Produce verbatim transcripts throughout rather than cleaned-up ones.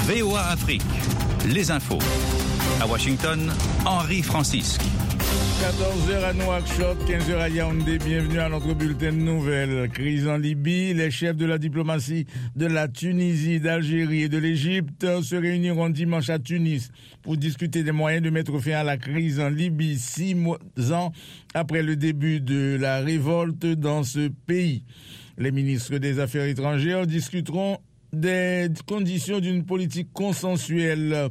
V O A Afrique, les infos. À Washington, Henri Francisque. quatorze heures à Nouakchott, quinze heures à Yaoundé. Bienvenue à notre bulletin de nouvelles. Crise en Libye. Les chefs de la diplomatie de la Tunisie, d'Algérie et de l'Égypte se réuniront dimanche à Tunis pour discuter des moyens de mettre fin à la crise en Libye, six ans après le début de la révolte dans ce pays. Les ministres des Affaires étrangères discuteront des conditions d'une politique consensuelle,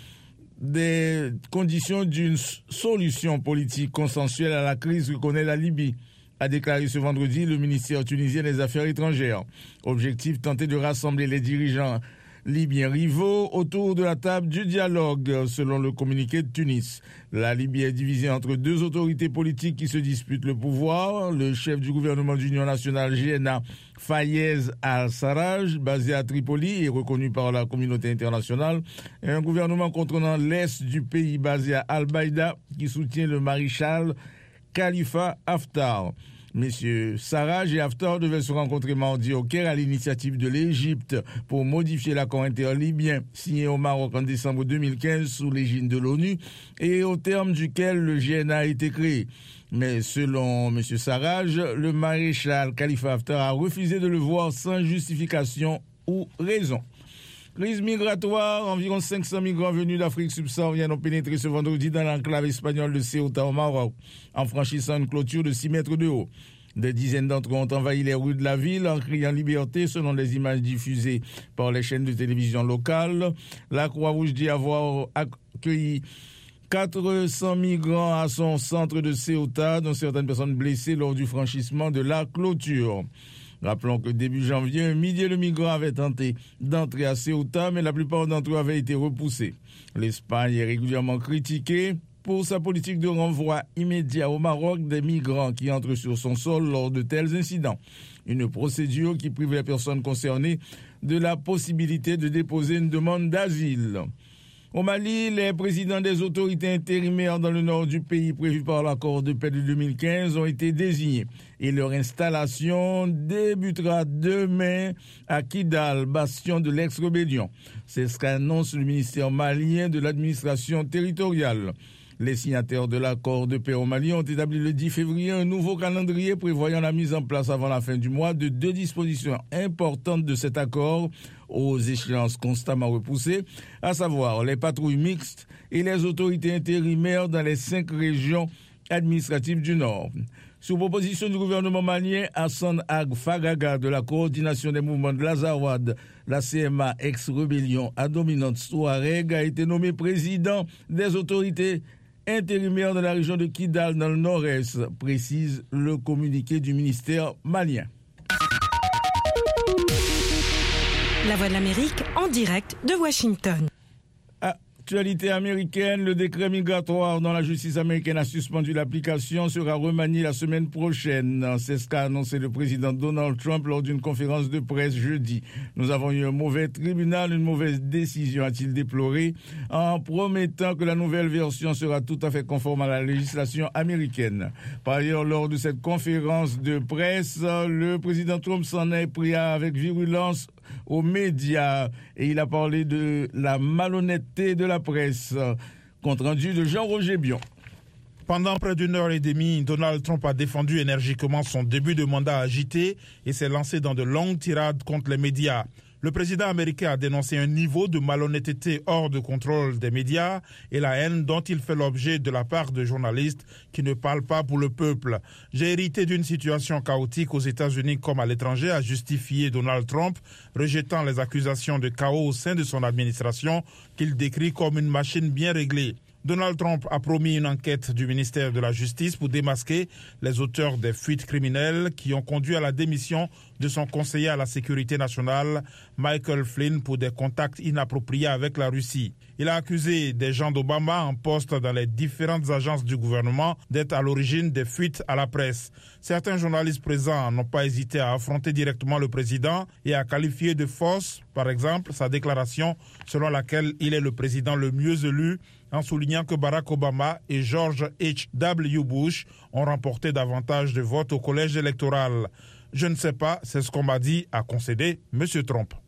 des conditions d'une solution politique consensuelle à la crise que connaît la Libye, a déclaré ce vendredi le ministère tunisien des Affaires étrangères. Objectif, tenter de rassembler les dirigeants libyens rivaux autour de la table du dialogue, selon le communiqué de Tunis. La Libye est divisée entre deux autorités politiques qui se disputent le pouvoir. Le chef du gouvernement d'union nationale, G N A, Fayez al-Sarraj, basé à Tripoli et reconnu par la communauté internationale, et un gouvernement contrôlant l'est du pays basé à Al-Baïda qui soutient le maréchal Khalifa Haftar. Messieurs Sarraj et Haftar devaient se rencontrer mardi au Caire à l'initiative de l'Égypte pour modifier l'accord interlibyen signé au Maroc en décembre deux mille quinze sous l'égide de l'ONU et au terme duquel le G N A a été créé. Mais selon M. Sarraj, le maréchal Khalifa Haftar a refusé de le voir sans justification ou raison. Crise migratoire, environ cinq cents migrants venus d'Afrique subsaharienne ont pénétré ce vendredi dans l'enclave espagnole de Ceuta au Maroc, en franchissant une clôture de six mètres de haut. Des dizaines d'entre eux ont envahi les rues de la ville en criant liberté, selon les images diffusées par les chaînes de télévision locales. La Croix-Rouge dit avoir accueilli quatre cents migrants à son centre de Ceuta, dont certaines personnes blessées lors du franchissement de la clôture. Rappelons que début janvier, un millier de migrants avaient tenté d'entrer à Ceuta, mais la plupart d'entre eux avaient été repoussés. L'Espagne est régulièrement critiquée pour sa politique de renvoi immédiat au Maroc des migrants qui entrent sur son sol lors de tels incidents. Une procédure qui prive les personnes concernées de la possibilité de déposer une demande d'asile. Au Mali, les présidents des autorités intérimaires dans le nord du pays prévus par l'accord de paix de deux mille quinze ont été désignés et leur installation débutera demain à Kidal, bastion de l'ex-rébellion. C'est ce qu'annonce le ministère malien de l'administration territoriale. Les signataires de l'accord de paix au Mali ont établi le dix février un nouveau calendrier prévoyant la mise en place avant la fin du mois de deux dispositions importantes de cet accord aux échéances constamment repoussées, à savoir les patrouilles mixtes et les autorités intérimaires dans les cinq régions administratives du Nord. Sous proposition du gouvernement malien, Hassan Ag Fagaga de la coordination des mouvements de l'Azawad, la C M A ex-rébellion à dominante Touareg, a été nommé président des autorités intérimaires de la région de Kidal dans le nord-est, précise le communiqué du ministère malien. La Voix de l'Amérique en direct de Washington. Actualité américaine, le décret migratoire dont la justice américaine a suspendu l'application sera remanié la semaine prochaine. C'est ce qu'a annoncé le président Donald Trump lors d'une conférence de presse jeudi. Nous avons eu un mauvais tribunal, une mauvaise décision, a-t-il déploré, en promettant que la nouvelle version sera tout à fait conforme à la législation américaine. Par ailleurs, lors de cette conférence de presse, le président Trump s'en est pris avec virulence aux médias et il a parlé de la malhonnêteté de la presse. Compte rendu de Jean-Roger Bion. Pendant près d'une heure et demie, Donald Trump a défendu énergiquement son début de mandat agité et s'est lancé dans de longues tirades contre les médias. Le président américain a dénoncé un niveau de malhonnêteté hors de contrôle des médias et la haine dont il fait l'objet de la part de journalistes qui ne parlent pas pour le peuple. J'ai hérité d'une situation chaotique aux États-Unis comme à l'étranger, a justifié Donald Trump, rejetant les accusations de chaos au sein de son administration qu'il décrit comme une machine bien réglée. Donald Trump a promis une enquête du ministère de la Justice pour démasquer les auteurs des fuites criminelles qui ont conduit à la démission de son conseiller à la sécurité nationale, Michael Flynn, pour des contacts inappropriés avec la Russie. Il a accusé des gens d'Obama en poste dans les différentes agences du gouvernement d'être à l'origine des fuites à la presse. Certains journalistes présents n'ont pas hésité à affronter directement le président et à qualifier de fausse, par exemple, sa déclaration selon laquelle il est le président le mieux élu, en soulignant que Barack Obama et George H W Bush ont remporté davantage de votes au collège électoral. Je ne sais pas, c'est ce qu'on m'a dit, a concédé M. Trump.